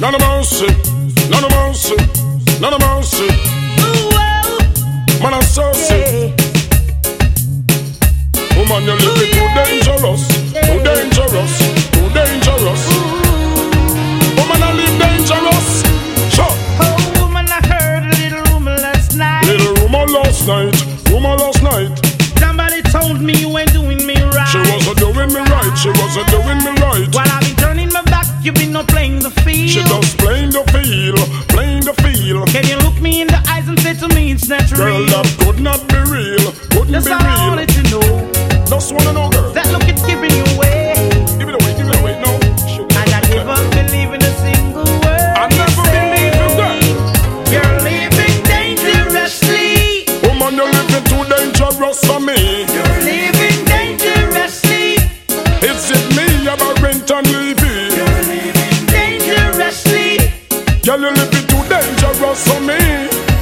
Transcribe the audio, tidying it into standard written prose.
None of mercy, none of mercy, none of mercy. Man, I'm so sick. Woman, you're living too dangerous, too dangerous, too dangerous. Woman, I live dangerous. Sure. Oh, woman, I heard a little rumor last night. Little rumor last night, rumor last night. Somebody told me you ain't doing me right. She wasn't doing me right, she wasn't doing me right. While I've been turning my back, you've been not playing the field. She just playing the field, playing the field. Can you look me in the eyes and say to me it's not Girl, real? that could not be real, couldn't That's be all I real. wanted to know. Just wanna know, girl. That look it's giving you away. Give it away, no. And I never believe in a single word. I never believe in that. You're living dangerously. Woman, you're living too dangerous for me. You're living dangerously. Is it me about rent and living? You're living dangerously. Girl, you're living too dangerous for me.